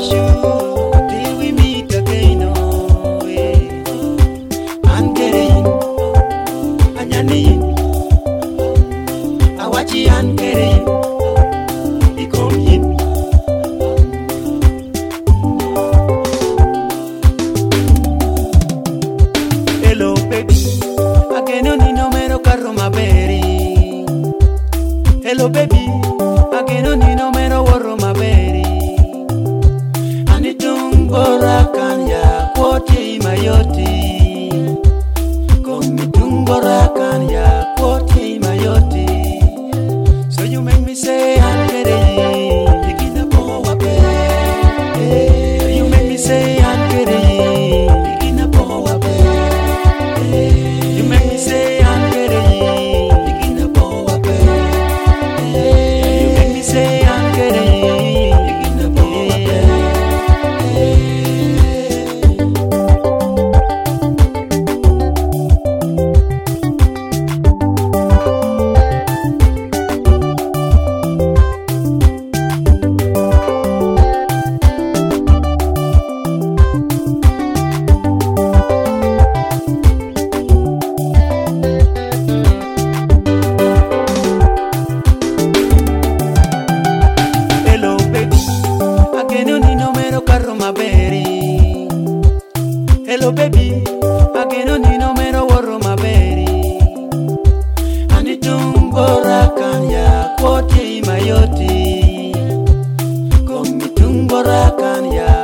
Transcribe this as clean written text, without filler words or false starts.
till we meet again. Oh, yeah. I'm getting, Anyani, Awachi, I'm getting, Ikomi. Hello, baby, again, on no mero carro maberi. Hello, baby, again, on no mero warro maberi. Borakan ya kwoti mayoti Borakan ya kwoti mayoti. So you make me say I'm kidding. Digina po wape. So you make me say I'm kidding. Digina po wape. You make me say I'm kidding. Digina po wape. You make me say I'm kidding. Digina po wape. Hello baby, again on no mero warro maberi. Anitung borakan ya kwoti mayoti. Komitung borakan ya